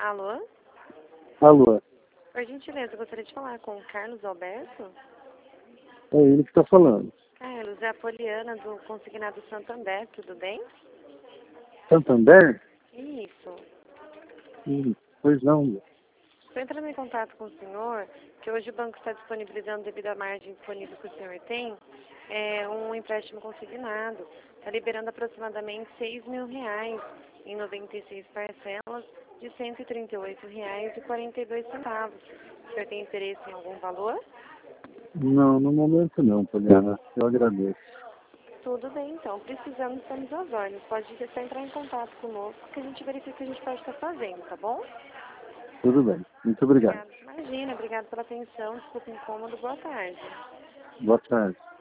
Alô? Alô, Por gentileza, eu gostaria de falar com o Carlos Alberto. é ele que está falando. Carlos, é a Poliana do Consignado Santander, tudo bem? Santander? Isso. Pois não. Estou entrando em contato com o senhor, que hoje o banco está disponibilizando, devido à margem disponível que o senhor tem, um empréstimo consignado. Está liberando aproximadamente R$ 6.000 em 96 parcelas de R$ 138,42. O senhor tem interesse em algum valor? Não, no momento não, Poliana. Eu agradeço. Tudo bem, então. Precisando, estamos às ordens. Pode só entrar em contato conosco que a gente verifica o que a gente pode estar fazendo, tá bom? Tudo bem. Muito obrigado. Obrigada. Imagina, obrigado pela atenção. Desculpa o incômodo. Boa tarde. Boa tarde.